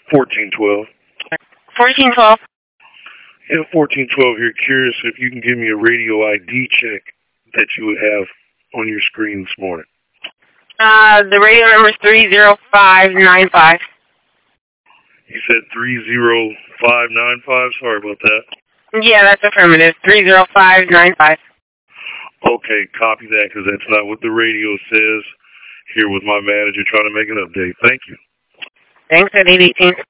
1412. 1412. Yeah, 1412 here. Curious if you can give me a radio ID check that you would have on your screen this morning. The radio number is 30595. You said 30595. Sorry about that. Yeah, that's affirmative. 30595. Okay, copy that because that's not what the radio says. Here with my manager trying to make an update. Thank you. Thanks at 818.